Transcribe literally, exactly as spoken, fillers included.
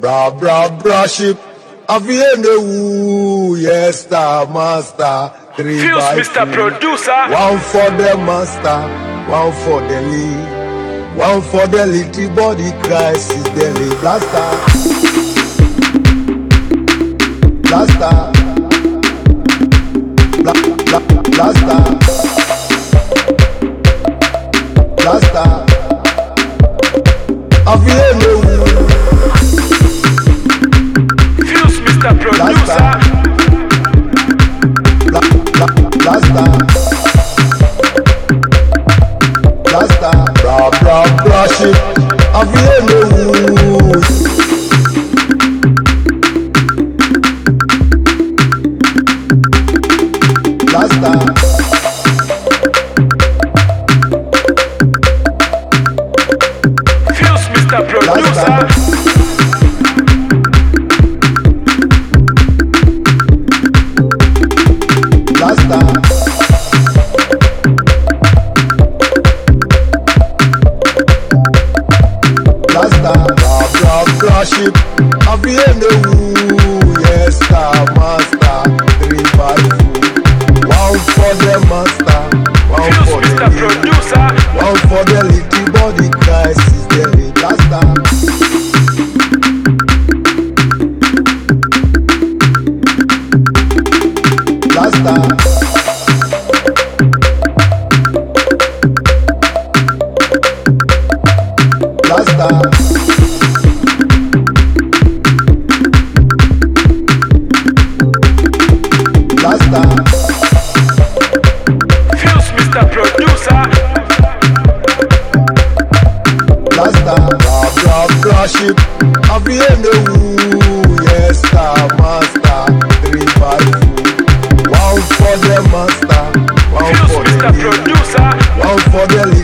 Bra bra bra ship. Aviene woo, yes star master. Three Fuse by Mister three. Producer. One for the master, one for the lead, one for the little body Christ is the lead. Blaster, blaster, bla, bla, blaster, blaster. Aviene woo. Fuse Mister Producer. Blaster, blaster, bra bra bra shit. Aviene woo. Blaster, Fuse Mister Producer. blaster, blaster, bra bra bra shit. Aviene woo, yes star master. Three by four. One for the master, one Fuse for Mister the lead, Producer. one for the little body Christ is the lead. Blaster, blaster, blaster, blaster, Fuse Mister Producer. blaster, bra bra bra ship. Aviene woo, yes star master. Three by four. One for the master, one Fuse for Mister the lead, Producer. one for the lead.